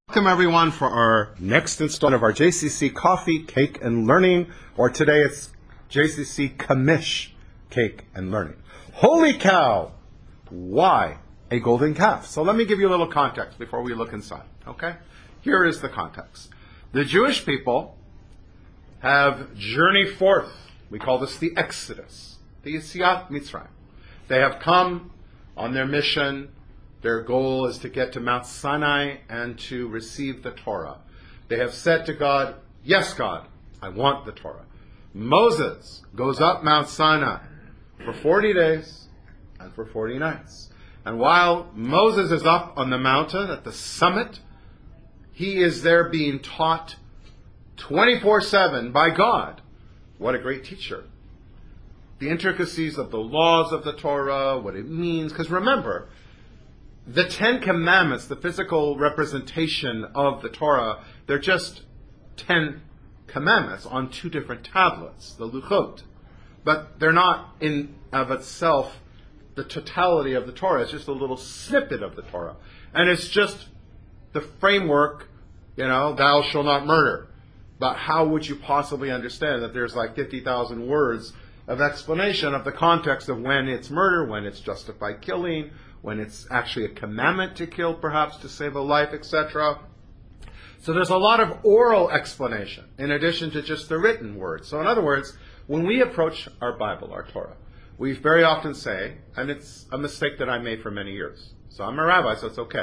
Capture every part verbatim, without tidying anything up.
Welcome everyone for our next installment of our J C C Coffee, Cake, and Learning, or today it's J C C Kamish, Cake, and Learning. Holy cow! Why a golden calf? So let me give you a little context before we look inside, okay? Here is the context. The Jewish people have journeyed forth. We call this the Exodus, the Yetziat Mitzrayim. They have come on their mission. Their goal is to get to Mount Sinai and to receive the Torah. They have said to God, yes, God, I want the Torah. Moses goes up Mount Sinai for forty days and for forty nights. And while Moses is up on the mountain at the summit, he is there being taught twenty-four seven by God. What a great teacher. The intricacies of the laws of the Torah, what it means. Because remember, the Ten Commandments, the physical representation of the Torah, they're just Ten Commandments on two different tablets, the Luchot. But they're not in of itself the totality of the Torah. It's just a little snippet of the Torah. And it's just the framework, you know, thou shalt not murder. But how would you possibly understand that there's like fifty thousand words of explanation of the context of when it's murder, when it's justified killing, when it's actually a commandment to kill, perhaps to save a life, et cetera. So there's a lot of oral explanation in addition to just the written word. So in other words, when we approach our Bible, our Torah, we very often say, and it's a mistake that I made for many years. So I'm a rabbi, so it's okay.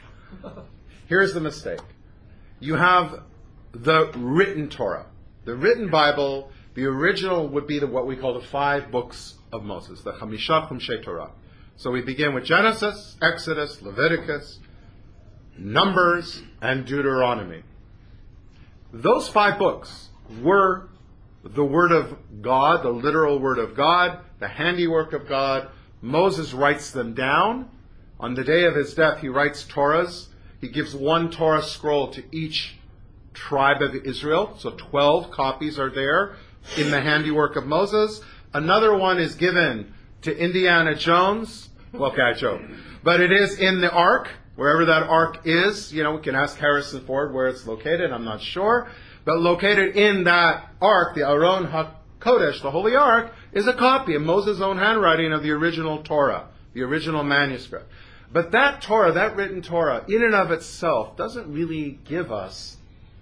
Here's the mistake. You have the written Torah. The written Bible, the original would be the, what we call the five books of Moses, the Chamisha Chumshei Torah. So we begin with Genesis, Exodus, Leviticus, Numbers, and Deuteronomy. Those five books were the Word of God, the literal Word of God, the handiwork of God. Moses writes them down. On the day of his death, he writes Torahs. He gives one Torah scroll to each tribe of Israel. So twelve copies are there in the handiwork of Moses. Another one is given to Indiana Jones. Well, okay, I joke. But it is in the Ark, wherever that Ark is. You know, we can ask Harrison Ford where it's located. I'm not sure. But located in that Ark, the Aron HaKodesh, the Holy Ark, is a copy of Moses' own handwriting of the original Torah, the original manuscript. But that Torah, that written Torah, in and of itself, doesn't really give us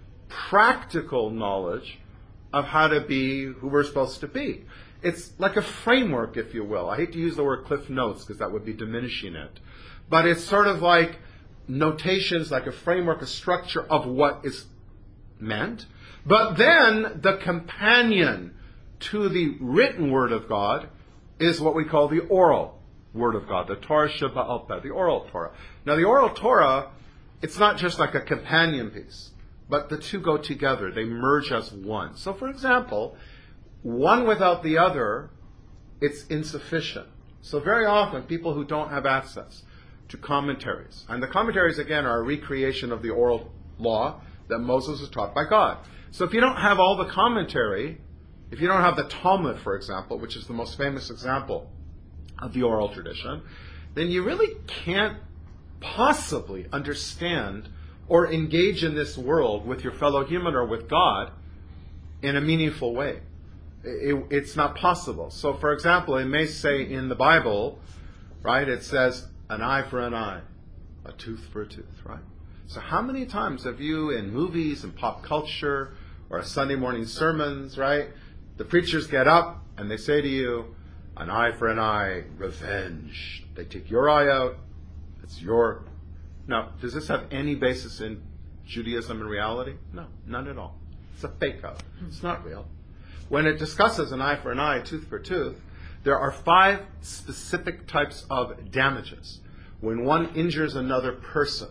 practical knowledge of how to be who we're supposed to be. It's like a framework, if you will. I hate to use the word cliff notes because that would be diminishing it. But it's sort of like notations, like a framework, a structure of what is meant. But then the companion to the written word of God is what we call the oral word of God, the Torah Sheba'al Peh, the oral Torah. Now the oral Torah, it's not just like a companion piece, but the two go together. They merge as one. So for example, one without the other, it's insufficient. So very often, people who don't have access to commentaries, and the commentaries, again, are a recreation of the oral law that Moses was taught by God. So if you don't have all the commentary, if you don't have the Talmud, for example, which is the most famous example of the oral tradition, then you really can't possibly understand or engage in this world with your fellow human or with God in a meaningful way. It, it's not possible. So, for example, it may say in the Bible, right, it says, an eye for an eye, a tooth for a tooth, right? So how many times have you, in movies and pop culture or Sunday morning sermons, right, the preachers get up and they say to you, an eye for an eye, revenge. They take your eye out, it's your... Now, does this have any basis in Judaism and reality? No, none at all. It's a fake out. It's not real. When it discusses an eye for an eye, tooth for tooth, there are five specific types of damages. When one injures another person,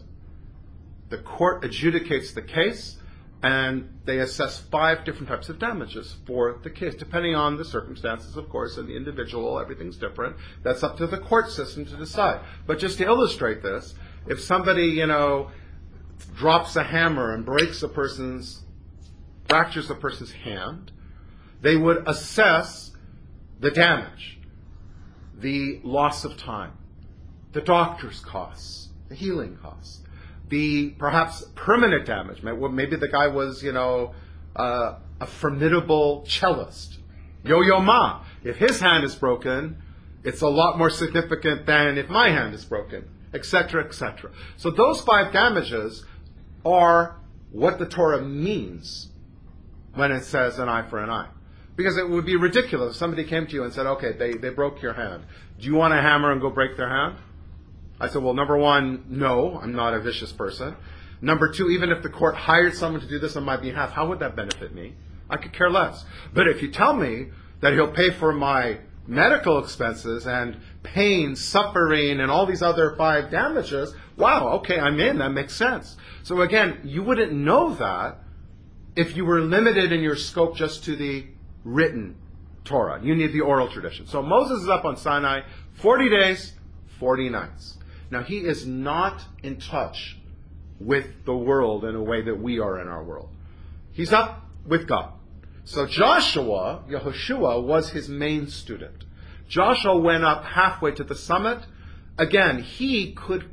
the court adjudicates the case, and they assess five different types of damages for the case, depending on the circumstances, of course, and the individual. Everything's different. That's up to the court system to decide. But just to illustrate this, if somebody, you know, drops a hammer and breaks a person's, fractures a person's hand, they would assess the damage, the loss of time, the doctor's costs, the healing costs. the perhaps permanent damage. Maybe the guy was, you know, uh, a formidable cellist. Yo-Yo Ma. If his hand is broken, it's a lot more significant than if my hand is broken, et cetera, et cetera. So those five damages are what the Torah means when it says an eye for an eye. Because it would be ridiculous if somebody came to you and said, okay, they, they broke your hand. Do you want a hammer and go break their hand? I said, well, number one, no, I'm not a vicious person. Number two, even if the court hired someone to do this on my behalf, how would that benefit me? I could care less. But if you tell me that he'll pay for my medical expenses and pain, suffering, and all these other five damages, wow, okay, I'm in, that makes sense. So again, you wouldn't know that if you were limited in your scope just to the written Torah. You need the oral tradition. So Moses is up on Sinai, forty days, forty nights. Now he is not in touch with the world in a way that we are in our world. He's up with God. So Joshua, Yehoshua, was his main student. Joshua went up halfway to the summit. Again, he could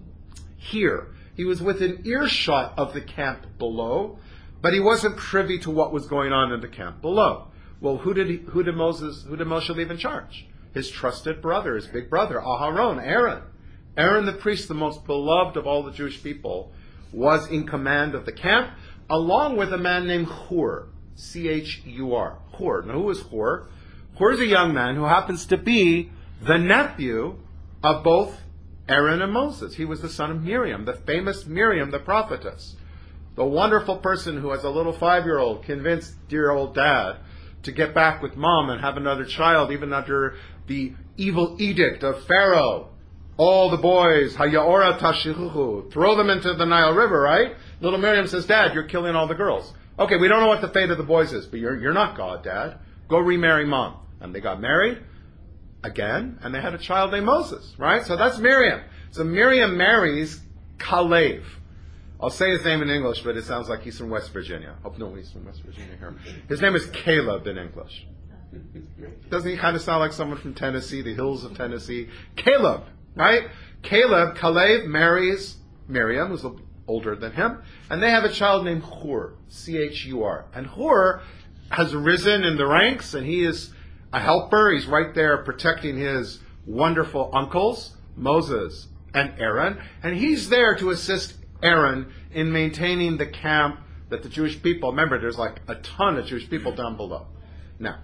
hear. He was within earshot of the camp below, but he wasn't privy to what was going on in the camp below. Well, who did he, who did Moses, who did Moshe leave in charge? His trusted brother, his big brother, Aharon, Aaron. Aaron the priest, the most beloved of all the Jewish people, was in command of the camp, along with a man named Hur, C H U R. Hur. Now, who is Hur? Hur is a young man who happens to be the nephew of both Aaron and Moses. He was the son of Miriam, the famous Miriam, the prophetess. The wonderful person who, as a little five-year-old, convinced dear old dad to get back with mom and have another child, even under the evil edict of Pharaoh. All the boys, Haya'ora Tashihuhu, throw them into the Nile River, right? Little Miriam says, Dad, you're killing all the girls. Okay, we don't know what the fate of the boys is, but you're, you're not God, Dad. Go remarry mom. And they got married again, and they had a child named Moses, right? So that's Miriam. So Miriam marries Kalev. I'll say his name in English, but it sounds like he's from West Virginia. Hope nobody's from West Virginia here. His name is Caleb in English. Doesn't he kind of sound like someone from Tennessee, the hills of Tennessee? Caleb, right? Caleb, Kalev marries Miriam, who's older than him, and they have a child named Hur, C H U R. And Hur has risen in the ranks, and he is a helper. He's right there protecting his wonderful uncles, Moses and Aaron, and he's there to assist Aaron in maintaining the camp that the Jewish people, remember there's like a ton of Jewish people down below. Now,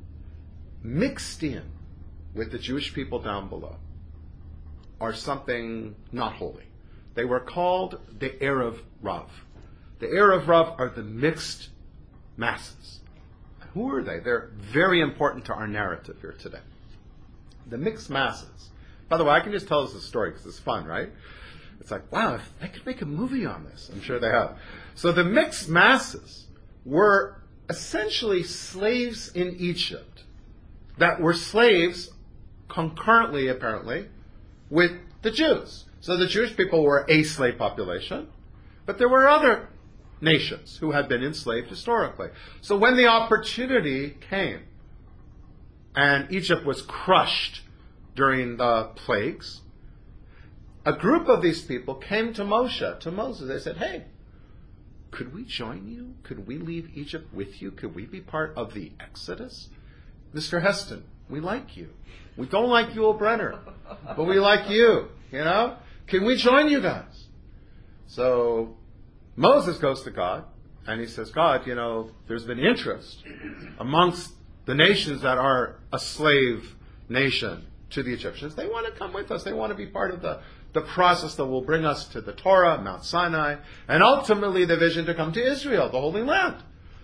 mixed in with the Jewish people down below are something not holy. They were called the Erev Rav. The Erev Rav are the mixed masses. Who are they? They're very important to our narrative here today. The mixed masses. By the way, I can just tell us a story because it's fun, right? It's like, wow, if they could make a movie on this. I'm sure they have. So the mixed masses were essentially slaves in Egypt that were slaves concurrently, apparently, with the Jews. So the Jewish people were a slave population, but there were other nations who had been enslaved historically. So when the opportunity came and Egypt was crushed during the plagues, a group of these people came to Moshe, to Moses. They said, hey, could we join you? Could we leave Egypt with you? Could we be part of the Exodus? Mister Heston, we like you. We don't like Yul Brenner, but we like you, you know? Can we join you guys? So Moses goes to God, and he says, God, you know, there's been interest amongst the nations that are a slave nation to the Egyptians. They want to come with us. They want to be part of the, the process that will bring us to the Torah, Mount Sinai, and ultimately the vision to come to Israel, the Holy Land.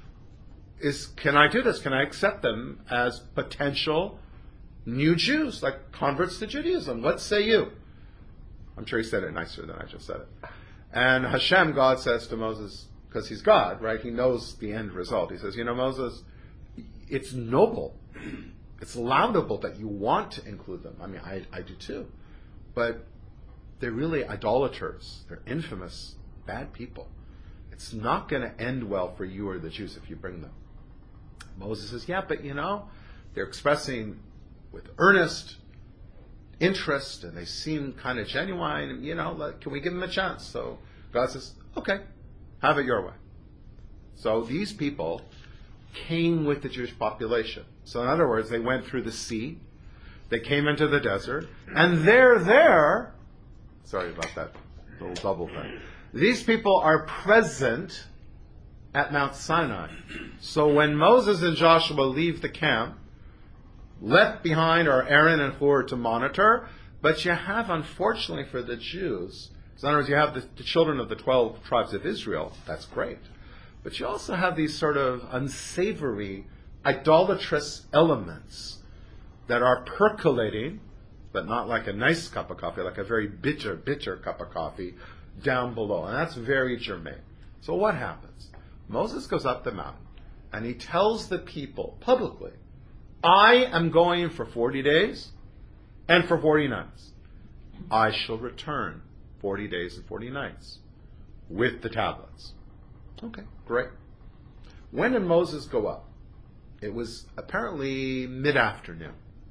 Is, can I do this? Can I accept them as potential new Jews, like converts to Judaism? What say you? I'm sure he said it nicer than I just said it. And Hashem, God, says to Moses, because he's God, right? He knows the end result. He says, you know, Moses, it's noble. It's laudable that you want to include them. I mean, I, I do too. But they're really idolaters. They're infamous, bad people. It's not going to end well for you or the Jews if you bring them. Moses says, yeah, but you know, they're expressing with earnest interest and they seem kind of genuine. You know, like, can we give them a chance? So God says, okay, have it your way. So these people came with the Jewish population. So in other words, they went through the sea, they came into the desert, and they're there. Sorry about that little double thing. These people are present at Mount Sinai. So when Moses and Joshua leave the camp, left behind are Aaron and Hur to monitor, but you have, unfortunately for the Jews, so in other words, you have the, the children of the twelve tribes of Israel. That's great. But you also have these sort of unsavory, idolatrous elements that are percolating, but not like a nice cup of coffee, like a very bitter, bitter cup of coffee down below. And that's very germane. So what happens? Moses goes up the mountain, and he tells the people publicly, I am going for forty days and for forty nights. I shall return forty days and forty nights with the tablets. Okay, great. When did Moses go up? It was apparently mid-afternoon.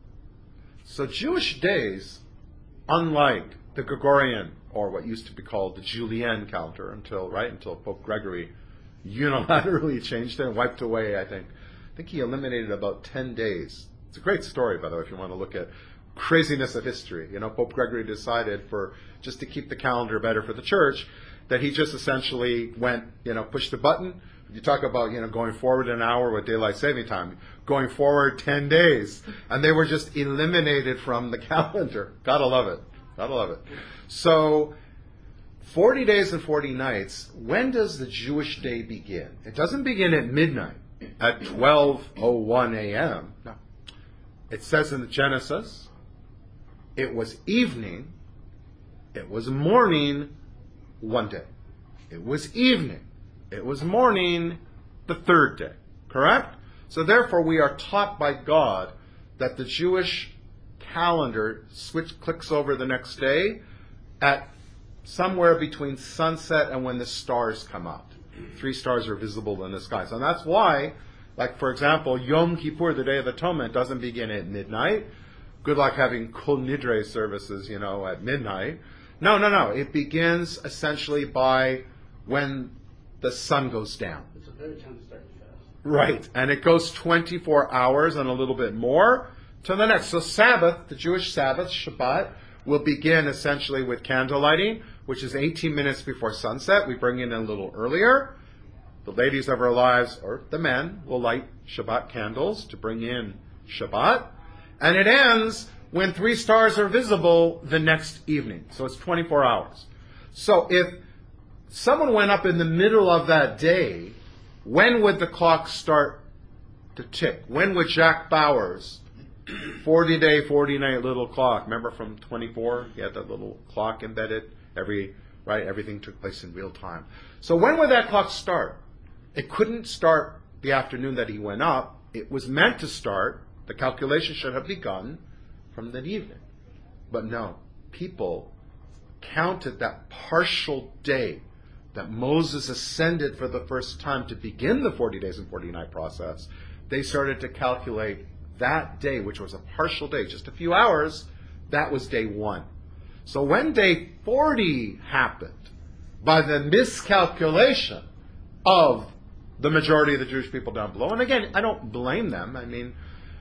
So Jewish days, unlike the Gregorian, or what used to be called the Julian calendar, until right until Pope Gregory unilaterally changed it and wiped away, I think. I think he eliminated about ten days. It's a great story, by the way, if you want to look at craziness of history. You know, Pope Gregory decided for just to keep the calendar better for the church, that he just essentially went, you know, pushed the button. You talk about, you know, going forward an hour with daylight saving time, going forward ten days, and they were just eliminated from the calendar. Gotta love it. Gotta love it. So, forty days and forty nights, when does the Jewish day begin? It doesn't begin at midnight, at twelve oh one a.m. No. It says in the Genesis, it was evening, it was morning one day. It was evening, it was morning the third day. Correct? So therefore we are taught by God that the Jewish calendar switch clicks over the next day at somewhere between sunset and when the stars come out. Three stars are visible in the sky. So that's why, like for example, Yom Kippur, the Day of Atonement, doesn't begin at midnight. Good luck having Kol Nidre services, you know, at midnight. No, no, no. It begins essentially by when the sun goes down. It's a very time to start the fast. Right. And it goes twenty-four hours and a little bit more to the next. So Sabbath, the Jewish Sabbath, Shabbat, will begin essentially with candle lighting, which is eighteen minutes before sunset. We bring in a little earlier. The ladies of our lives, or the men, will light Shabbat candles to bring in Shabbat. And it ends when three stars are visible the next evening. So it's twenty-four hours. So if someone went up in the middle of that day, when would the clock start to tick? When would Jack Bauer's forty-day, forty-night little clock, remember from twenty-four, he had that little clock embedded, every right, everything took place in real time. So when would that clock start? It couldn't start the afternoon that he went up. It was meant to start, the calculation should have begun from that evening. But no, people counted that partial day that Moses ascended for the first time to begin the forty days and forty night process. They started to calculate that day, which was a partial day, just a few hours, that was day one. So when day forty happened, by the miscalculation of the majority of the Jewish people down below, and again, I don't blame them. I mean,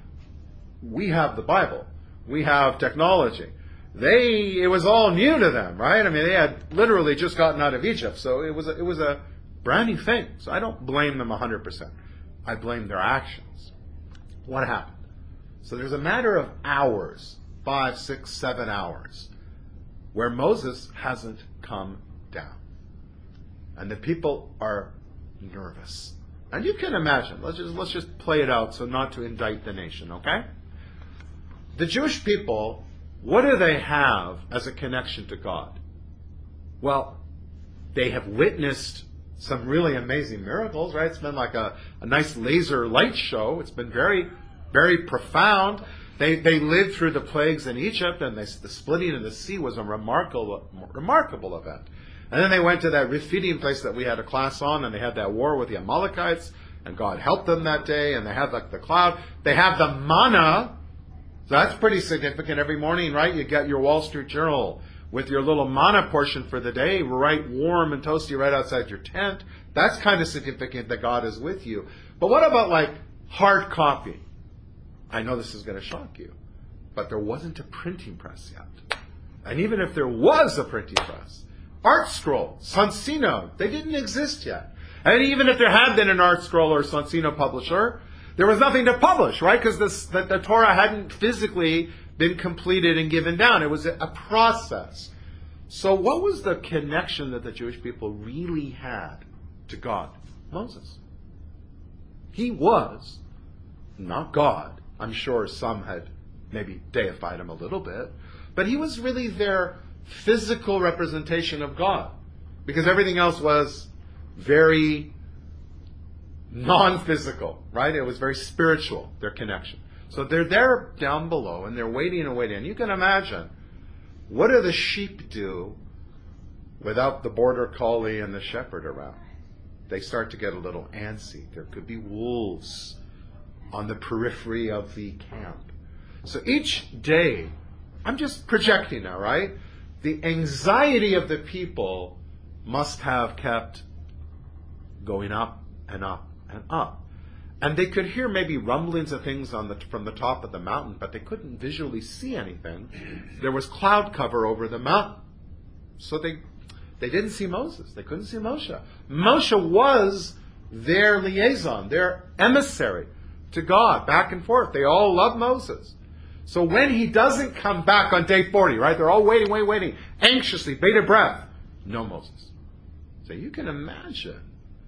we have the Bible. We have technology. They, it was all new to them, right? I mean, they had literally just gotten out of Egypt, so it was a, it was a brand new thing. So I don't blame them one hundred percent. I blame their actions. What happened? So there's a matter of hours, five, six, seven hours, where Moses hasn't come down. And the people are nervous. And you can imagine, let's just, let's just play it out so not to indict the nation, okay? The Jewish people, what do they have as a connection to God? Well, they have witnessed some really amazing miracles, right? It's been like a, a nice laser light show. It's been very, very profound. They they lived through the plagues in Egypt, and they, the splitting of the sea was a remarkable, remarkable event. And then they went to that Rephidim place that we had a class on, and they had that war with the Amalekites, and God helped them that day, and they had like the cloud. They have the manna. So that's pretty significant every morning, right? You get your Wall Street Journal with your little manna portion for the day, right warm and toasty right outside your tent. That's kind of significant that God is with you. But what about like hard copy? I know this is going to shock you, but there wasn't a printing press yet. And even if there was a printing press, Art Scroll, Sonsino, they didn't exist yet. And even if there had been an Art Scroll or Sonsino publisher, there was nothing to publish, right? Because the, the Torah hadn't physically been completed and given down. It was a, a process. So what was the connection that the Jewish people really had to God? Moses. He was not God. I'm sure some had maybe deified him a little bit, but he was really their physical representation of God, because everything else was very non-physical, right? It was very spiritual, their connection. So they're there down below, and they're waiting and waiting. And you can imagine, what do the sheep do without the border collie and the shepherd around? They start to get a little antsy. There could be wolves on the periphery of the camp. So each day, I'm just projecting now, right? The anxiety of the people must have kept going up and up and up. And they could hear maybe rumblings of things on the, from the top of the mountain, but they couldn't visually see anything. There was cloud cover over the mountain. So they they didn't see Moses. They couldn't see Moshe. Moshe was their liaison, their emissary to God, back and forth. They all love Moses. So when he doesn't come back on day forty, right, they're all waiting, waiting, waiting, anxiously, bated breath. No Moses. So you can imagine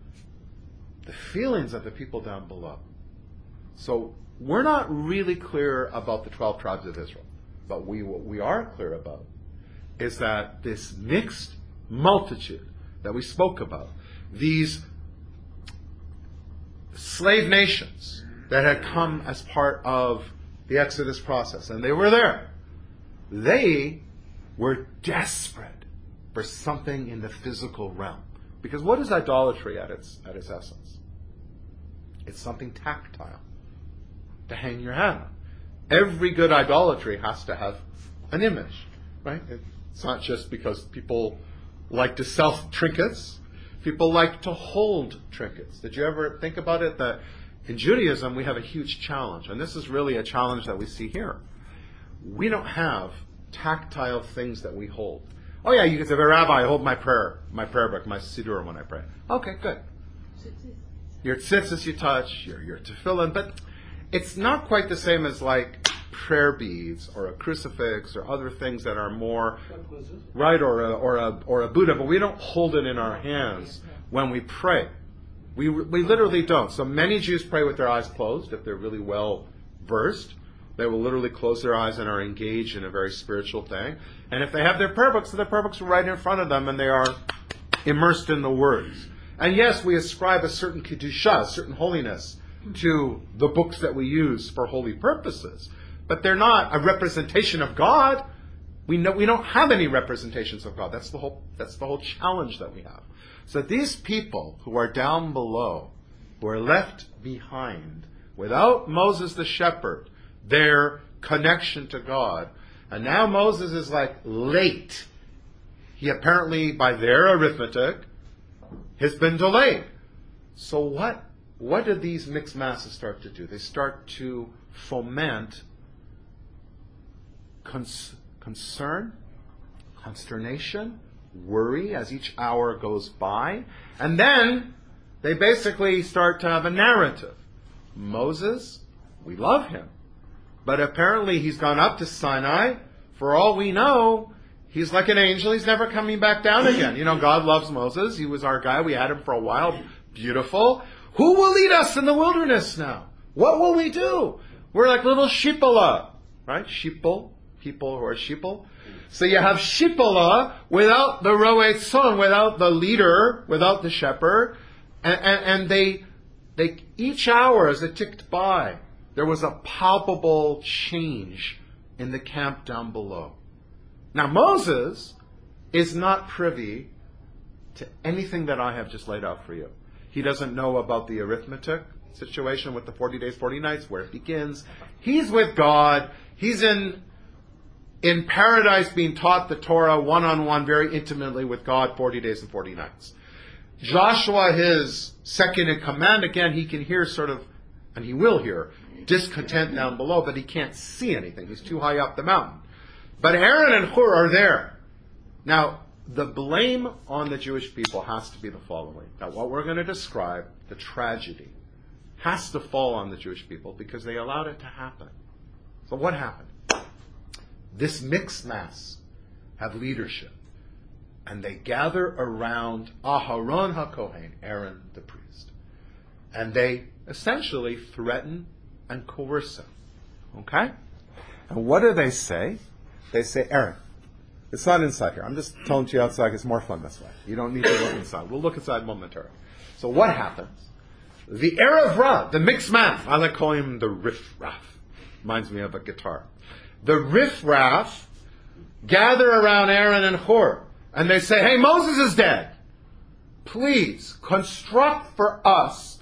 the feelings of the people down below. So we're not really clear about the twelve tribes of Israel. But we what we are clear about is that this mixed multitude that we spoke about, these slave nations that had come as part of the Exodus process, and they were there, they were desperate for something in the physical realm. Because what is idolatry at its at its essence? It's something tactile to hang your hat on. Every good idolatry has to have an image, right? It's not just because people like to sell trinkets. People like to hold trinkets. Did you ever think about it that in Judaism we have a huge challenge, and this is really a challenge that we see here. We don't have tactile things that we hold. Oh yeah, you can say, Rabbi, I hold my prayer, my prayer book, my siddur when I pray. Okay, good. Your tzitzis you touch, your your tefillin, but it's not quite the same as like prayer beads or a crucifix or other things that are more right, or a, or a or a Buddha, but we don't hold it in our hands when we pray. We we literally don't. So many Jews pray with their eyes closed if they're really well versed. They will literally close their eyes and are engaged in a very spiritual thing. And if they have their prayer books, so their prayer books are right in front of them and they are immersed in the words. And yes, we ascribe a certain kedusha, a certain holiness to the books that we use for holy purposes. But they're not a representation of God. We know we don't have any representations of God. That's the whole that's the whole challenge that we have. So these people who are down below, who are left behind, without Moses the shepherd, their connection to God, and now Moses is like late. He apparently, by their arithmetic, has been delayed. So what what did these mixed masses start to do? They start to foment cons- concern, consternation, worry as each hour goes by. And then they basically start to have a narrative. Moses, we love him. But apparently he's gone up to Sinai. For all we know, he's like an angel. He's never coming back down again. You know, God loves Moses. He was our guy. We had him for a while. Beautiful. Who will lead us in the wilderness now? What will we do? We're like little sheepola, right? Sheeple, people who are sheeple. So you have sheepola without the roe son, without the leader, without the shepherd. And, and, and they, they, each hour as it ticked by, there was a palpable change in the camp down below. Now Moses is not privy to anything that I have just laid out for you. He doesn't know about the arithmetic situation with the forty days, forty nights, where it begins. He's with God. He's in in paradise being taught the Torah one-on-one very intimately with God forty days and forty nights. Joshua, his second in command, again, he can hear sort of, and he will hear, discontent down below, but he can't see anything. He's too high up the mountain. But Aaron and Hur are there. Now, the blame on the Jewish people has to be the following. Now, what we're going to describe, the tragedy, has to fall on the Jewish people because they allowed it to happen. So what happened? This mixed mass have leadership, and they gather around Aharon HaKohen, Aaron the priest, and they essentially threaten and coerce him. Okay? And what do they say? They say, Aaron, it's not inside here. I'm just telling you outside. It's more fun this way. You don't need to look inside. We'll look inside momentarily. So what happens? The Erev Rav, the mixed mass, I like calling him the Riff Raff. Reminds me of a guitar. The Riff Raff gather around Aaron and Hur, and they say, hey, Moses is dead. Please construct for us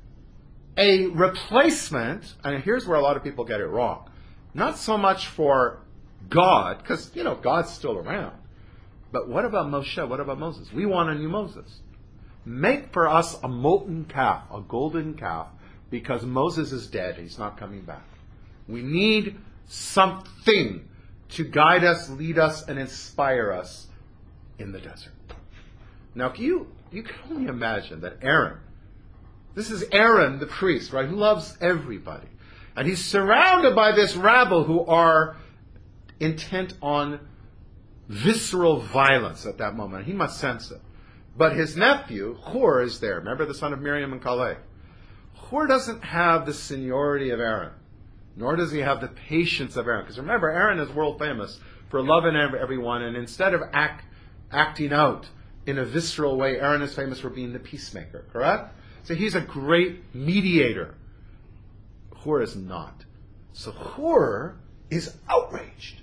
a replacement. And here's where a lot of people get it wrong. Not so much for God, because, you know, God's still around. But what about Moshe? What about Moses? We want a new Moses. Make for us a molten calf, a golden calf, because Moses is dead. He's not coming back. We need something to guide us, lead us, and inspire us in the desert. Now, can you, you can only imagine that Aaron, this is Aaron the priest, right, who loves everybody. And he's surrounded by this rabble who are intent on visceral violence at that moment. He must sense it. But his nephew, Hur, is there. Remember the son of Miriam and Caleb? Hur doesn't have the seniority of Aaron, nor does he have the patience of Aaron. Because remember, Aaron is world famous for loving everyone, and instead of act, acting out in a visceral way, Aaron is famous for being the peacemaker, correct? So he's a great mediator. Hur is not. So Hur is outraged.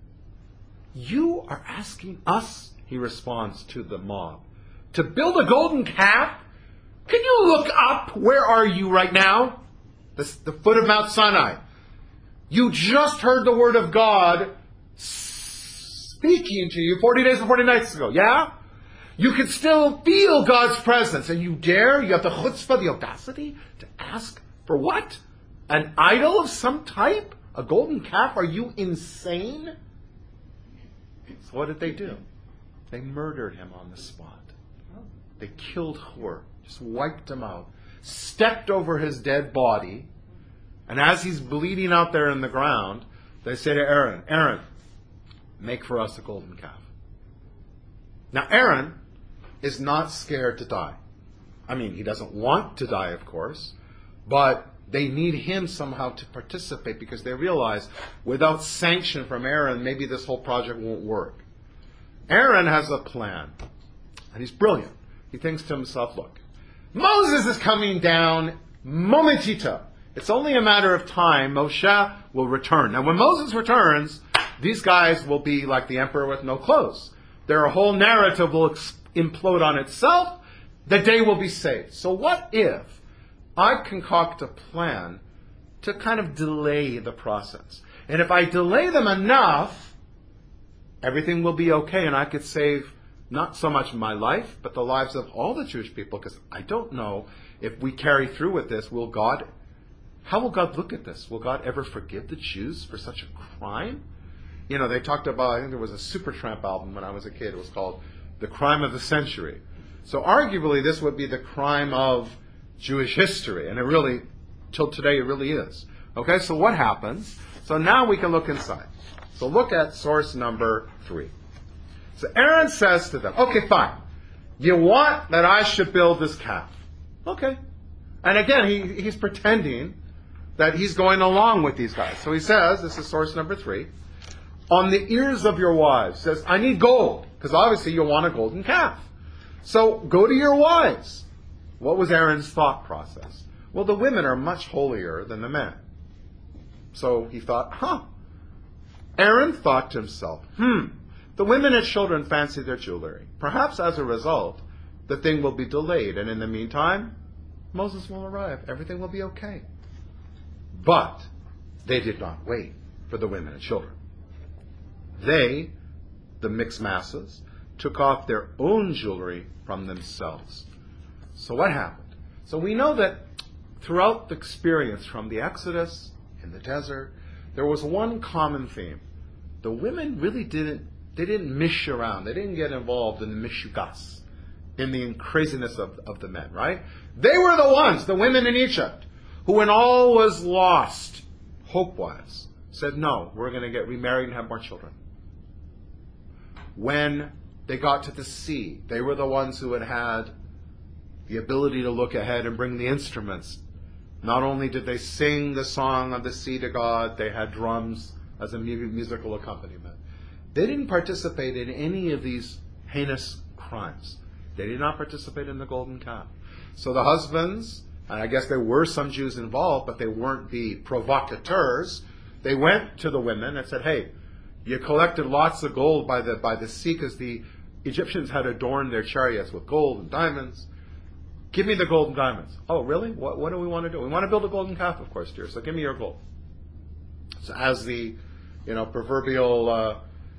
You are asking us, he responds to the mob, to build a golden calf? Can you look up? Where are you right now? The, the foot of Mount Sinai. You just heard the word of God speaking to you forty days and forty nights ago, yeah? You can still feel God's presence, and you dare, you have the chutzpah, the audacity, to ask for what? An idol of some type? A golden calf? Are you insane? So what did they do? They murdered him on the spot. They killed Hur, just wiped him out, stepped over his dead body, and as he's bleeding out there in the ground, they say to Aaron, Aaron, make for us a golden calf. Now Aaron is not scared to die. I mean, he doesn't want to die, of course, but they need him somehow to participate because they realize without sanction from Aaron, maybe this whole project won't work. Aaron has a plan, and he's brilliant. He thinks to himself, look, Moses is coming down momentito. It's only a matter of time. Moshe will return. Now, when Moses returns, these guys will be like the emperor with no clothes. Their whole narrative will ex- implode on itself. The day will be saved. So what if I concoct a plan to kind of delay the process? And if I delay them enough, everything will be okay, and I could save not so much my life, but the lives of all the Jewish people, because I don't know if we carry through with this, will God, how will God look at this? Will God ever forgive the Jews for such a crime? You know, they talked about, I think there was a Supertramp album when I was a kid, it was called The Crime of the Century. So arguably this would be the crime of Jewish history, and it really, till today it really is. Okay, so what happens? So now we can look inside. So look at source number three. So Aaron says to them, okay, fine. You want that I should build this calf. Okay. And again, he, he's pretending that he's going along with these guys. So he says, this is source number three, on the ears of your wives, says, I need gold, because obviously you want a golden calf. So go to your wives. What was Aaron's thought process? Well, the women are much holier than the men. So he thought, huh. Aaron thought to himself, hmm, the women and children fancy their jewelry. Perhaps as a result, the thing will be delayed, and in the meantime, Moses will arrive. Everything will be okay. But they did not wait for the women and children. They, the mixed masses, took off their own jewelry from themselves. So what happened? So we know that throughout the experience from the Exodus in the desert, there was one common theme. The women really didn't, they didn't mish around. They didn't get involved in the mishugas, in the craziness of, of the men, right? They were the ones, the women in Egypt, who when all was lost, hope-wise, said, no, we're going to get remarried and have more children. When they got to the sea, they were the ones who had had the ability to look ahead and bring the instruments. Not only did they sing the song of the sea to God, they had drums as a mu- musical accompaniment. They didn't participate in any of these heinous crimes. They did not participate in the golden calf. So the husbands, and I guess there were some Jews involved, but they weren't the provocateurs, they went to the women and said, hey, you collected lots of gold by the by the sea because the Egyptians had adorned their chariots with gold and diamonds. Give me the gold and diamonds. Oh, really? What, what do we want to do? We want to build a golden calf, of course, dear. So give me your gold. So as the, you know, proverbial uh,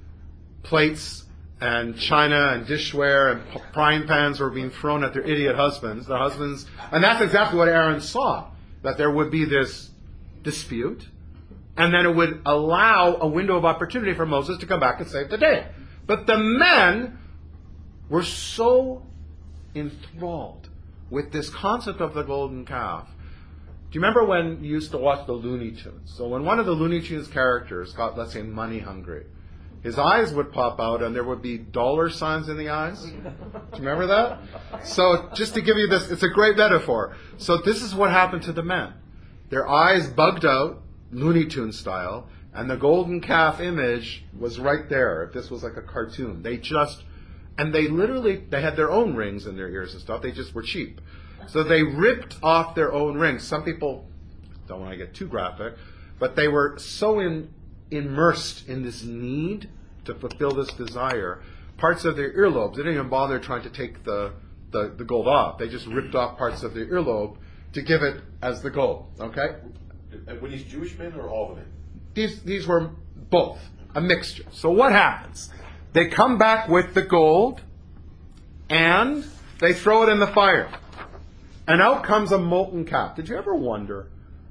plates and china and dishware and p- frying pans were being thrown at their idiot husbands, the husbands, and that's exactly what Aaron saw, that there would be this dispute, and then it would allow a window of opportunity for Moses to come back and save the day. But the men were so enthralled with this concept of the golden calf. Do you remember when you used to watch the Looney Tunes? So when one of the Looney Tunes characters got, let's say, money hungry, his eyes would pop out and there would be dollar signs in the eyes. Do you remember that? So just to give you this, it's a great metaphor. So this is what happened to the men. Their eyes bugged out, Looney Tunes style, and the golden calf image was right there. If this was like a cartoon, they just, and they literally, they had their own rings in their ears and stuff. They just were cheap. So they ripped off their own rings. Some people, don't want to get too graphic, but they were so in, immersed in this need to fulfill this desire. Parts of their earlobes, they didn't even bother trying to take the, the, the gold off. They just ripped off parts of their earlobe to give it as the gold. Okay? Were these Jewish men or all of them? These, these were both, a mixture. So what happens? They come back with the gold and they throw it in the fire. And out comes a molten calf. Did you ever wonder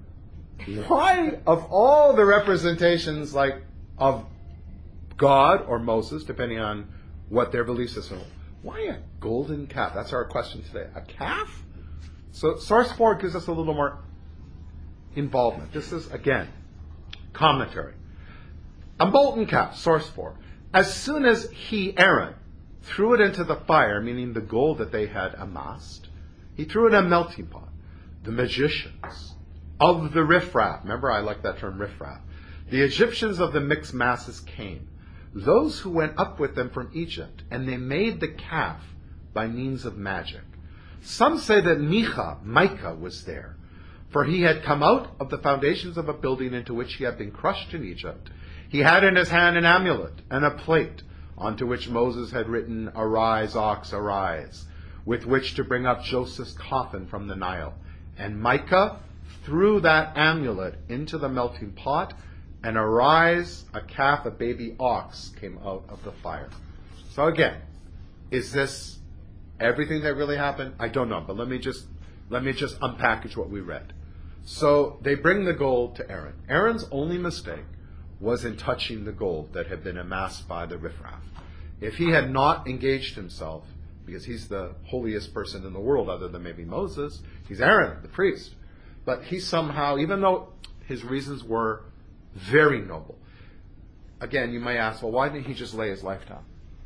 why, of all the representations like of God or Moses, depending on what their belief system was, why a golden calf? That's our question today. A calf? So source four gives us a little more involvement. This is, again, commentary. A molten calf, source four. As soon as he, Aaron, threw it into the fire, meaning the gold that they had amassed, he threw it in a melting pot. The magicians of the riffraff, remember I like that term riffraff, the Egyptians of the mixed masses came, those who went up with them from Egypt, and they made the calf by means of magic. Some say that Micha, Micah, was there, for he had come out of the foundations of a building into which he had been crushed in Egypt. He had in his hand an amulet and a plate, onto which Moses had written, "Arise, ox, arise," with which to bring up Joseph's coffin from the Nile. And Micah threw that amulet into the melting pot, and arise, a calf, a baby ox, came out of the fire. So again, is this everything that really happened? I don't know, but let me just let me just unpackage what we read. So they bring the gold to Aaron. Aaron's only mistake was in touching the gold that had been amassed by the riffraff. If he had not engaged himself, because he's the holiest person in the world other than maybe Moses, he's Aaron, the priest. But he somehow, even though his reasons were very noble, again, you may ask, well, why didn't he just lay his life down?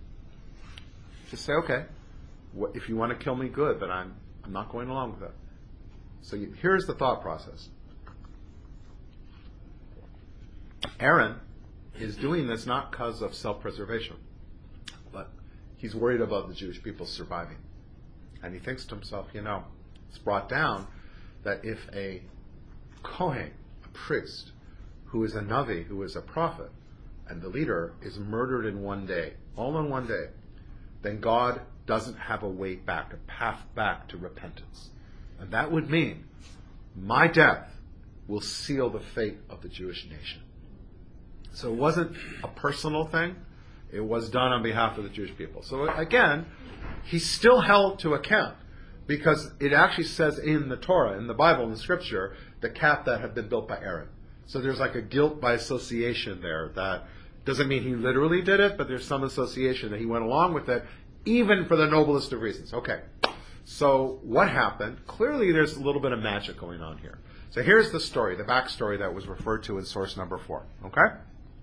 Just say, okay, if you want to kill me, good, but I'm, I'm not going along with it. So you, here's the thought process. Aaron is doing this not because of self-preservation, but he's worried about the Jewish people surviving. And he thinks to himself, you know, it's brought down that if a Kohen, a priest, who is a Navi, who is a prophet, and the leader is murdered in one day, all in one day, then God doesn't have a way back, a path back to repentance. And that would mean my death will seal the fate of the Jewish nation. So it wasn't a personal thing. It was done on behalf of the Jewish people. So again, he's still held to account because it actually says in the Torah, in the Bible, in the Scripture, the calf that had been built by Aaron. So there's like a guilt by association there. That doesn't mean he literally did it, but there's some association that he went along with it, even for the noblest of reasons. Okay. So what happened? Clearly there's a little bit of magic going on here. So here's the story, the backstory that was referred to in source number four. Okay?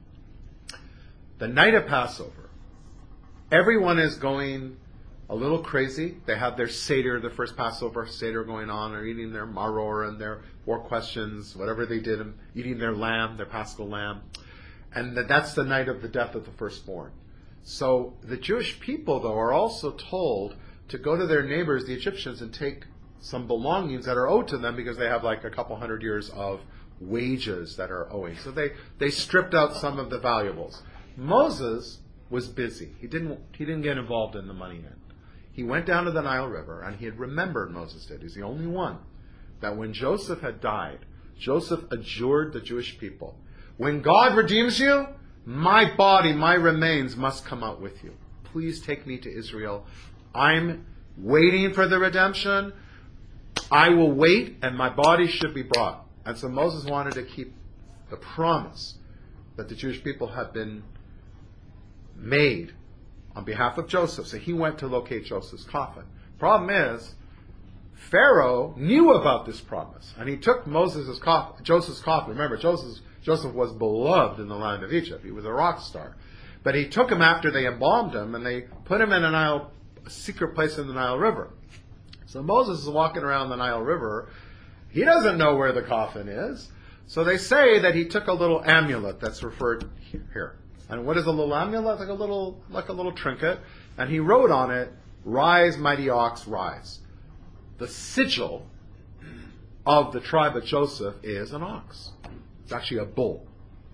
The night of Passover, everyone is going a little crazy. They have their Seder, the first Passover Seder going on. They're eating their maror and their four questions, whatever they did, eating their lamb, their paschal lamb. And that's the night of the death of the firstborn. So the Jewish people, though, are also told to go to their neighbors, the Egyptians, and take some belongings that are owed to them because they have like a couple hundred years of wages that are owing. So they, they stripped out some of the valuables. Moses was busy. He didn't, he didn't get involved in the money end. He went down to the Nile River, and he had remembered, Moses did, he's the only one, that when Joseph had died, Joseph adjured the Jewish people, when God redeems you, my body, my remains must come out with you. Please take me to Israel. I'm waiting for the redemption. I will wait, and my body should be brought. And so Moses wanted to keep the promise that the Jewish people had been made on behalf of Joseph. So he went to locate Joseph's coffin. Problem is, Pharaoh knew about this promise, and he took Moses' coffin, Joseph's coffin. Remember, Joseph, Joseph was beloved in the land of Egypt. He was a rock star. But he took him after they embalmed him, and they put him in a Nile, a secret place in the Nile River. So Moses is walking around the Nile River. He doesn't know where the coffin is. So they say that he took a little amulet that's referred here. And what is a little amulet? Like a little, like a little trinket. And he wrote on it, "Rise, mighty ox, rise." The sigil of the tribe of Joseph is an ox. It's actually a bull.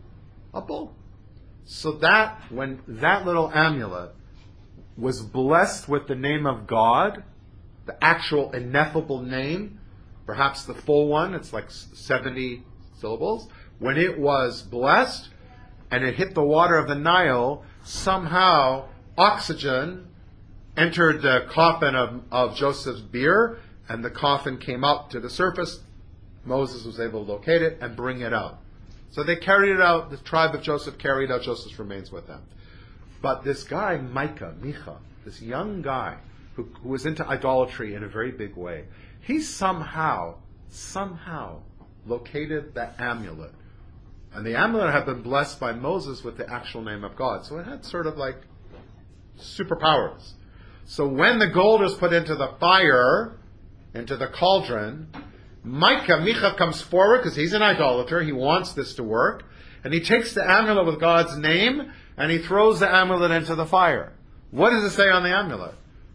A bull. So that, when that little amulet was blessed with the name of God, the actual ineffable name, perhaps the full one, it's like seventy syllables, when it was blessed and it hit the water of the Nile, somehow oxygen entered the coffin of, of Joseph's bier, and the coffin came up to the surface. Moses was able to locate it and bring it out. So they carried it out. The tribe of Joseph carried out Joseph's remains with them. But this guy, Micah, Micha, this young guy who, who was into idolatry in a very big way, he somehow, somehow located the amulet. And the amulet had been blessed by Moses with the actual name of God. So it had sort of like superpowers. So when the gold is put into the fire, into the cauldron, Micah, Micha comes forward because he's an idolater. He wants this to work. And he takes the amulet with God's name and he throws the amulet into the fire. What does it say on the amulet?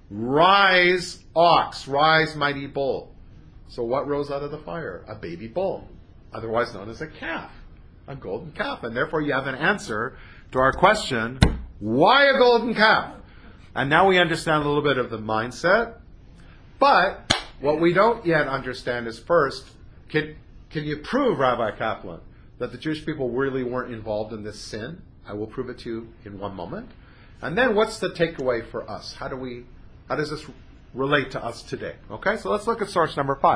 Rise, ox, rise, mighty bull. So what rose out of the fire? A baby bull, otherwise known as a calf, a golden calf. And therefore you have an answer to our question, why a golden calf? And now we understand a little bit of the mindset. But what we don't yet understand is, first, can, can you prove, Rabbi Kaplan, that the Jewish people really weren't involved in this sin? I will prove it to you in one moment. And then what's the takeaway for us? How do we, how does this relate to us today? Okay, so let's look at source number five.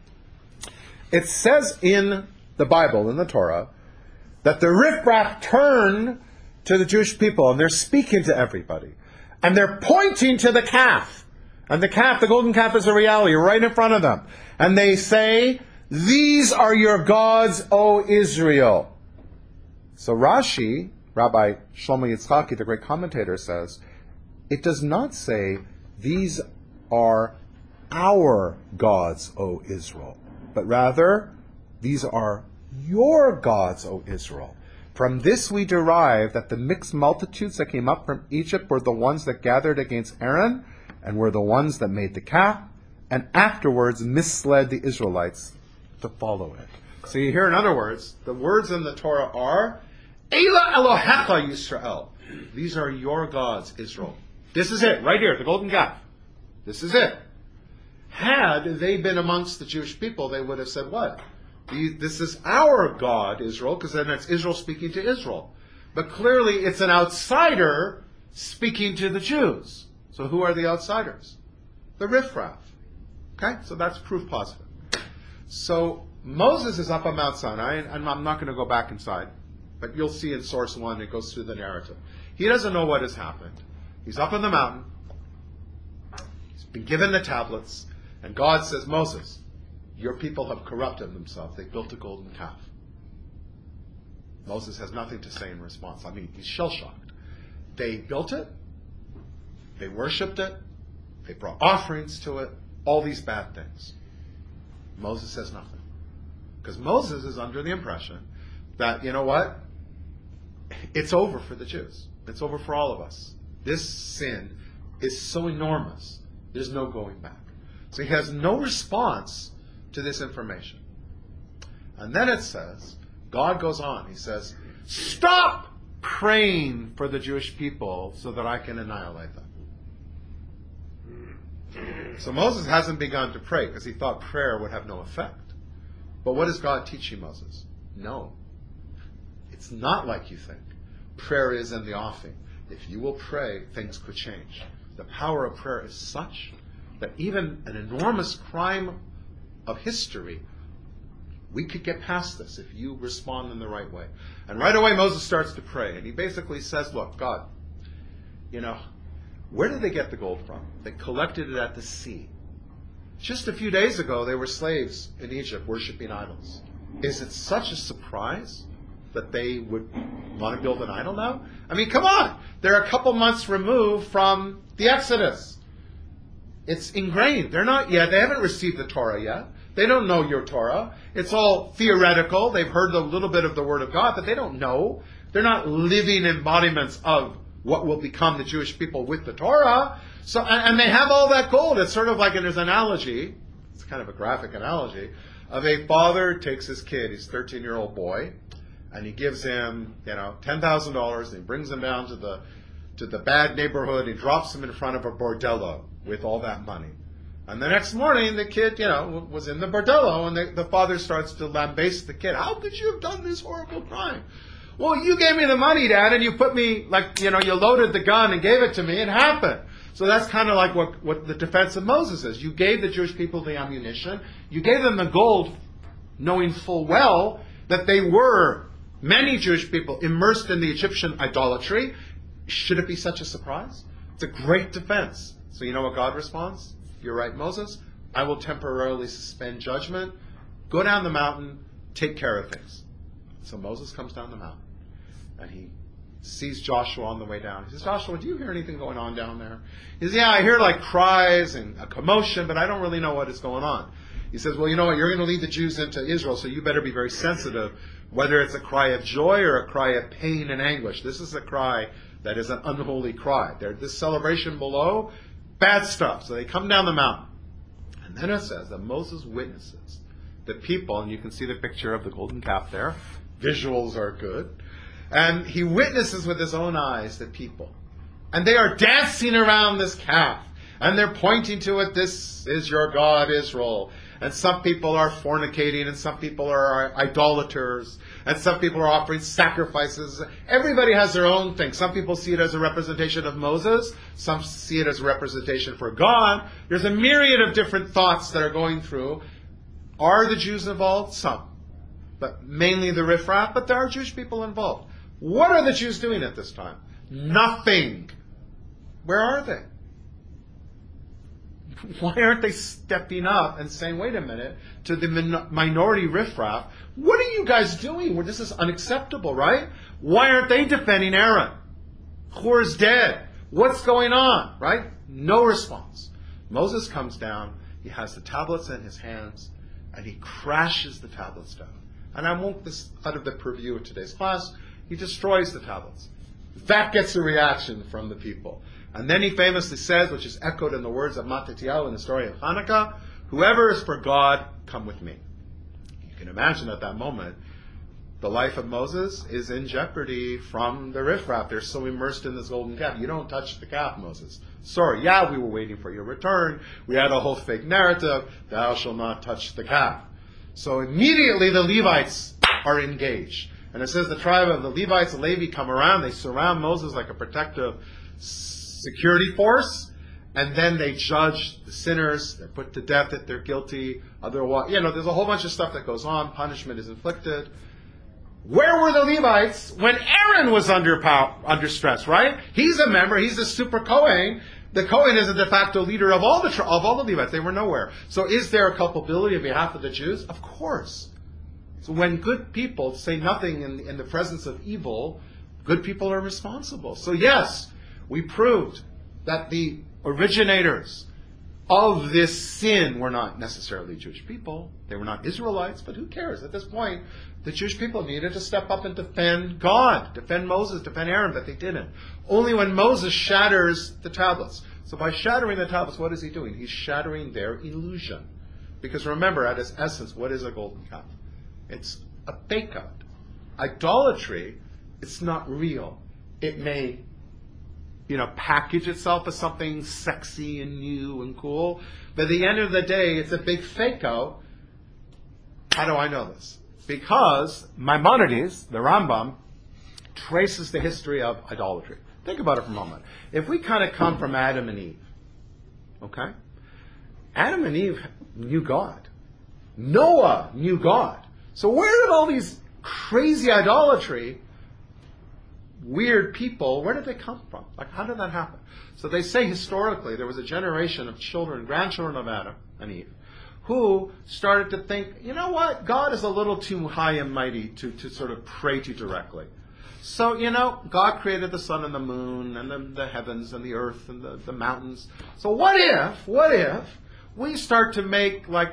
It says in the Bible, in the Torah, that the riffraff turn to the Jewish people and they're speaking to everybody. And they're pointing to the calf. And the calf, the golden calf, is a reality right in front of them. And they say, "These are your gods, O Israel." So Rashi, Rabbi Shlomo Yitzchaki, the great commentator, says, it does not say, "These are our gods, O Israel," but rather, "These are your gods, O Israel." From this we derive that the mixed multitudes that came up from Egypt were the ones that gathered against Aaron, and were the ones that made the calf, and afterwards misled the Israelites to follow it. So you hear, in other words, the words in the Torah are, Eila Elohecha Yisrael. These are your gods, Israel. This is it, right here, the golden calf. This is it. Had they been amongst the Jewish people, they would have said what? This is our God, Israel, because then it's Israel speaking to Israel. But clearly it's an outsider speaking to the Jews. So who are the outsiders? The riffraff. Okay, so that's proof positive. So Moses is up on Mount Sinai, and I'm not going to go back inside, but you'll see in source one, it goes through the narrative. He doesn't know what has happened. He's up on the mountain. He's been given the tablets, and God says, Moses, your people have corrupted themselves. They built a golden calf. Moses has nothing to say in response. I mean, he's shell-shocked. They built it. They worshipped it. They brought offerings to it. All these bad things. Moses says nothing. Because Moses is under the impression that, you know what? It's over for the Jews. It's over for all of us. This sin is so enormous, there's no going back. So he has no response to this information. And then it says, God goes on. He says, stop praying for the Jewish people so that I can annihilate them. So Moses hasn't begun to pray because he thought prayer would have no effect. But what is God teaching Moses? No. It's not like you think. Prayer is in the offing. If you will pray, things could change. The power of prayer is such that even an enormous crime of history, we could get past this if you respond in the right way. And right away Moses starts to pray. And he basically says, look, God, you know, where did they get the gold from? They collected it at the sea. Just a few days ago, they were slaves in Egypt worshiping idols. Is it such a surprise that they would want to build an idol now? I mean, come on. They're a couple months removed from the Exodus. It's ingrained. They're not yet. They haven't received the Torah yet. They don't know your Torah. It's all theoretical. They've heard a little bit of the Word of God, but they don't know. They're not living embodiments of what will become the Jewish people with the Torah. So, and, and they have all that gold. It's sort of like, and there's an analogy, it's kind of a graphic analogy, of a father takes his kid, his thirteen-year-old boy, and he gives him, you know, ten thousand dollars, and he brings him down to the to the bad neighborhood, he drops him in front of a bordello with all that money. And the next morning, the kid, you know, was in the bordello, and the, the father starts to lambaste the kid. How could you have done this horrible crime? Well, you gave me the money, Dad, and you put me, like, you know, you loaded the gun and gave it to me. It happened. So that's kind of like what, what the defense of Moses is. You gave the Jewish people the ammunition. You gave them the gold, knowing full well that they were, many Jewish people, immersed in the Egyptian idolatry. Should it be such a surprise? It's a great defense. So you know what God responds? You're right, Moses. I will temporarily suspend judgment. Go down the mountain. Take care of things. So Moses comes down the mountain. And he sees Joshua on the way down. He says, Joshua, do you hear anything going on down there? He says, yeah, I hear like cries and a commotion, but I don't really know what is going on. He says, well, you know what? You're going to lead the Jews into Israel, so you better be very sensitive, whether it's a cry of joy or a cry of pain and anguish. This is a cry that is an unholy cry. There's this celebration below, bad stuff. So they come down the mountain. And then it says that Moses witnesses the people, and you can see the picture of the golden calf there. Visuals are good. And he witnesses with his own eyes the people. And they are dancing around this calf. And they're pointing to it, this is your God, Israel. And some people are fornicating, and some people are idolaters, and some people are offering sacrifices. Everybody has their own thing. Some people see it as a representation of Moses. Some see it as a representation for God. There's a myriad of different thoughts that are going through. Are the Jews involved? Some. But mainly the riffraff, but there are Jewish people involved. What are the Jews doing at this time? Nothing. Where are they? Why aren't they stepping up and saying, wait a minute, to the min- minority riffraff, what are you guys doing? Well, this is unacceptable, right? Why aren't they defending Aaron? Hur's dead. What's going on, right? No response. Moses comes down, he has the tablets in his hands, and he crashes the tablets down. And I won't, this out of the purview of today's class, he destroys the tablets. That gets a reaction from the people. And then he famously says, which is echoed in the words of Mattatyahu in the story of Hanukkah, whoever is for God, come with me. You can imagine at that moment, the life of Moses is in jeopardy from the riffraff. They're so immersed in this golden calf. You don't touch the calf, Moses. Sorry, yeah, we were waiting for your return. We had a whole fake narrative. Thou shalt not touch the calf. So immediately the Levites are engaged. And it says the tribe of the Levites, the Levi, come around. They surround Moses like a protective security force. And then they judge the sinners. They're put to death if they're guilty. Otherwise, you know, there's a whole bunch of stuff that goes on. Punishment is inflicted. Where were the Levites when Aaron was under power, under stress, right? He's a member. He's a super Kohen. The Kohen is a de facto leader of all the of all the Levites. They were nowhere. So is there a culpability on behalf of the Jews? Of course. So when good people say nothing in, in the presence of evil, good people are responsible. So yes, we proved that the originators of this sin were not necessarily Jewish people. They were not Israelites, but who cares? At this point, the Jewish people needed to step up and defend God, defend Moses, defend Aaron, but they didn't. Only when Moses shatters the tablets. So by shattering the tablets, what is he doing? He's shattering their illusion. Because remember, at its essence, what is a golden calf? It's a fake out. Idolatry, it's not real. It may, you know, package itself as something sexy and new and cool, but at the end of the day, it's a big fake out. How do I know this? Because Maimonides, the Rambam, traces the history of idolatry. Think about it for a moment. If we kind of come from Adam and Eve, okay? Adam and Eve knew God. Noah knew God. So where did all these crazy idolatry, weird people, where did they come from? Like, how did that happen? So they say historically there was a generation of children, grandchildren of Adam and Eve, who started to think, you know what, God is a little too high and mighty to, to sort of pray to directly. So, you know, God created the sun and the moon and the, the heavens and the earth and the, the mountains. So what if, what if we start to make like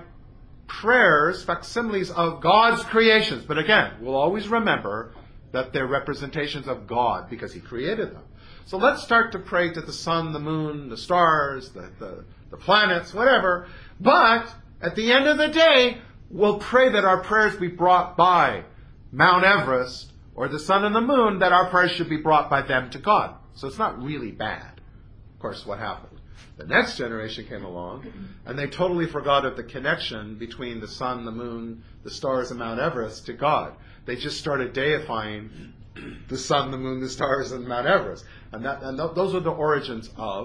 prayers, facsimiles of God's creations? But again, we'll always remember that they're representations of God because he created them. So let's start to pray to the sun, the moon, the stars, the, the, the planets, whatever. But at the end of the day, we'll pray that our prayers be brought by Mount Everest or the sun and the moon, that our prayers should be brought by them to God. So it's not really bad. Of course, what happened? The next generation came along, and they totally forgot of the connection between the sun, the moon, the stars, and Mount Everest to God. They just started deifying the sun, the moon, the stars, and Mount Everest. And, that, and th- those are the origins of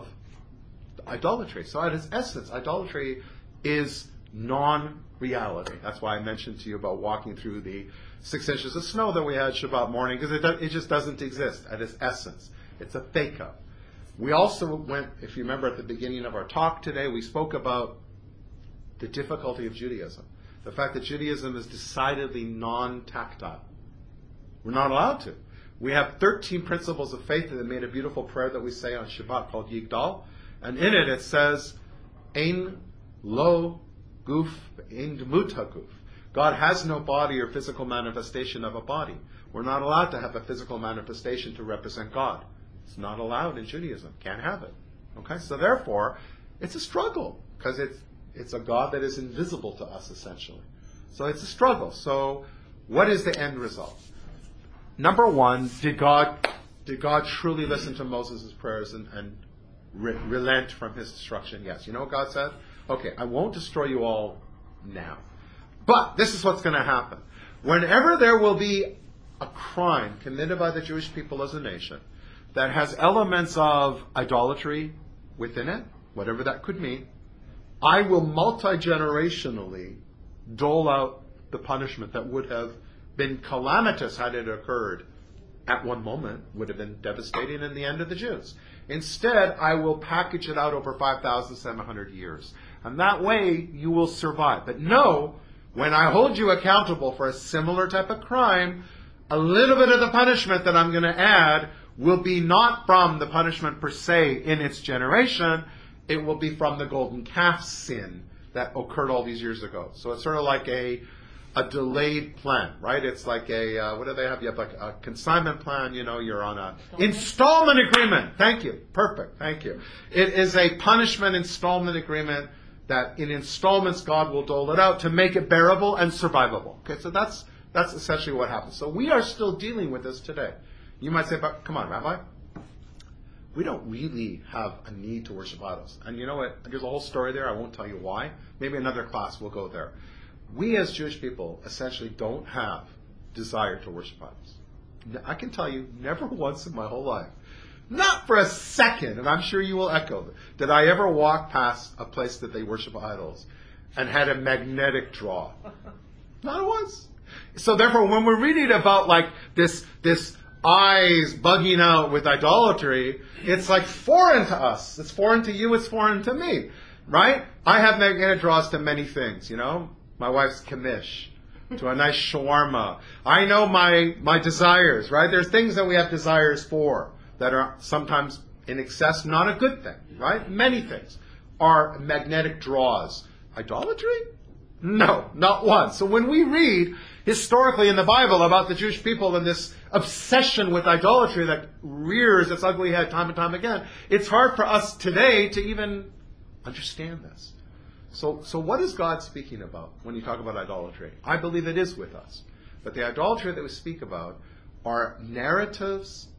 idolatry. So at its essence, idolatry is non-reality. That's why I mentioned to you about walking through the six inches of snow that we had Shabbat morning, because it, do- it just doesn't exist at its essence. It's a fake-up. We also went, if you remember at the beginning of our talk today, we spoke about the difficulty of Judaism. The fact that Judaism is decidedly non-tactile. We're not allowed to. We have thirteen principles of faith that made a beautiful prayer that we say on Shabbat called Yigdal. And in it, it says, Ein lo guf, ein dmut haguf. God has no body or physical manifestation of a body. We're not allowed to have a physical manifestation to represent God. It's not allowed in Judaism. Can't have it. Okay? So therefore, it's a struggle, because it's it's a God that is invisible to us, essentially. So it's a struggle. So what is the end result? Number one, did God did God truly listen to Moses' prayers and, and re- relent from his destruction? Yes. You know what God said? Okay, I won't destroy you all now. But this is what's going to happen. Whenever there will be a crime committed by the Jewish people as a nation that has elements of idolatry within it, whatever that could mean, I will multi-generationally dole out the punishment that would have been calamitous had it occurred at one moment, would have been devastating in the end of the Jews. Instead, I will package it out over five thousand seven hundred years. And that way, you will survive. But no, when I hold you accountable for a similar type of crime, a little bit of the punishment that I'm going to add will be not from the punishment per se in its generation. It will be from the golden calf sin that occurred all these years ago. So it's sort of like a a delayed plan, right? It's like a, uh, what do they have? You have like a consignment plan, you know, you're on a installment agreement. Thank you. Perfect. Thank you. It is a punishment installment agreement that in installments God will dole it out to make it bearable and survivable. Okay, so that's that's essentially what happens. So we are still dealing with this today. You might say, but come on, Rabbi, we don't really have a need to worship idols. And you know what? There's a whole story there. I won't tell you why. Maybe another class will go there. We as Jewish people essentially don't have desire to worship idols. I can tell you, never once in my whole life, not for a second, and I'm sure you will echo, did I ever walk past a place that they worship idols and had a magnetic draw. Not once. So therefore, when we're reading about like this, this eyes bugging out with idolatry, it's like foreign to us. It's foreign to you, it's foreign to me. Right? I have magnetic draws to many things, you know? My wife's commish, to a nice shawarma. I know my, my desires, right? There's things that we have desires for that are sometimes in excess, not a good thing, right? Many things are magnetic draws. Idolatry? No, not one. So when we read historically in the Bible about the Jewish people and this obsession with idolatry that rears its ugly head time and time again, it's hard for us today to even understand this. So, so what is God speaking about when you talk about idolatry? I believe it is with us. But the idolatry that we speak about are narratives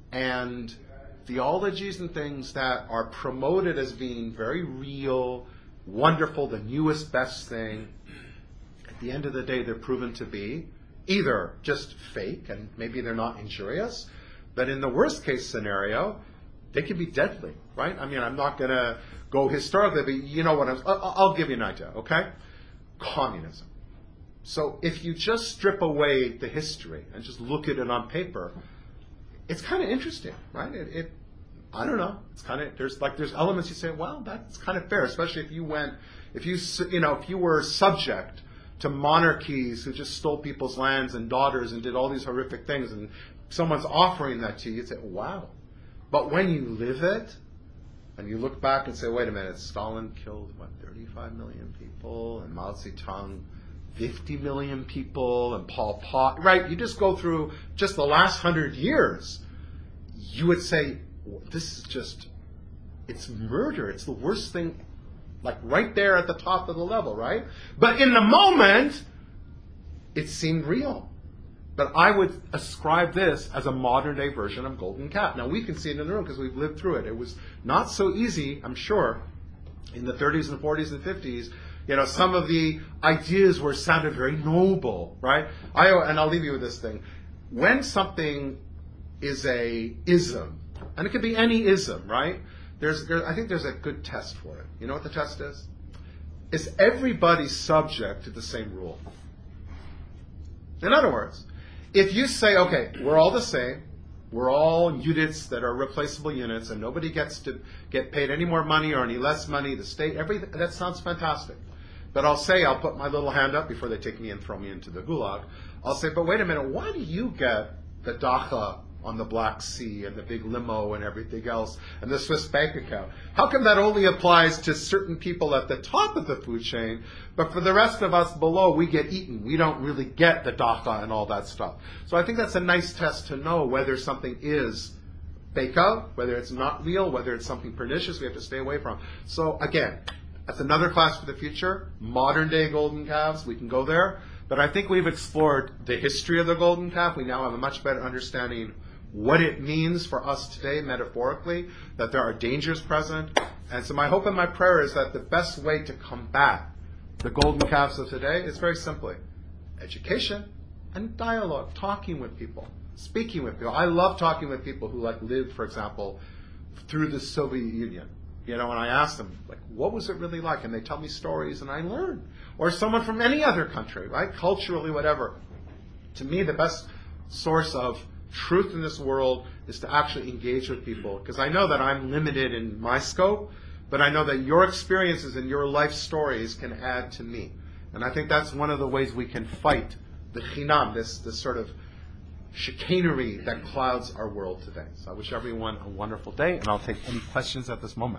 and theologies and things that are promoted as being very real, wonderful, the newest, best thing. At the end of the day, they're proven to be either just fake, and maybe they're not injurious, but in the worst case scenario, they can be deadly, right? I mean, I'm not going to go historically, but you know what I'm, I'll give you an idea, okay? Communism. So if you just strip away the history and just look at it on paper, it's kind of interesting, right? It, it I don't know. It's kind of, there's like, there's elements you say, well, that's kind of fair, especially if you went, if you, you know, if you were subject to monarchies who just stole people's lands and daughters and did all these horrific things, and someone's offering that to you, you'd say, wow. But when you live it, and you look back and say, wait a minute, Stalin killed, what, thirty-five million people, and Mao Zedong, fifty million people, and Pol Pot, right? You just go through just the last hundred years, you would say, this is just, it's murder. It's the worst thing, like right there at the top of the level, right? But in the moment, it seemed real. But I would ascribe this as a modern day version of Golden Calf. Now we can see it in the room because we've lived through it. It was not so easy, I'm sure, in the thirties and forties and fifties. You know, some of the ideas were sounded very noble, right? I, and I'll leave you with this thing. When something is a ism, and it could be any ism, right? There's, there, I think there's a good test for it. You know what the test is? Is everybody subject to the same rule? In other words, if you say, okay, we're all the same, we're all units that are replaceable units, and nobody gets to get paid any more money or any less money, the state, everything, that sounds fantastic. But I'll say, I'll put my little hand up before they take me and throw me into the gulag. I'll say, but wait a minute, why do you get the dacha on the Black Sea and the big limo and everything else and the Swiss bank account? How come that only applies to certain people at the top of the food chain, but for the rest of us below, we get eaten? We don't really get the dacha and all that stuff. So I think that's a nice test to know whether something is fake out, whether it's not real, whether it's something pernicious we have to stay away from. So again, that's another class for the future. Modern day golden calves, we can go there. But I think we've explored the history of the golden calf. We now have a much better understanding what it means for us today, metaphorically, that there are dangers present. And so my hope and my prayer is that the best way to combat the golden calves of today is very simply education and dialogue, talking with people, speaking with people. I love talking with people who like lived, for example, through the Soviet Union. You know, and I ask them, like, what was it really like? And they tell me stories and I learn. Or someone from any other country, right? Culturally, whatever. To me, the best source of truth in this world is to actually engage with people. Because I know that I'm limited in my scope, but I know that your experiences and your life stories can add to me. And I think that's one of the ways we can fight the chinam, this, this sort of chicanery that clouds our world today. So I wish everyone a wonderful day, and I'll take any questions at this moment.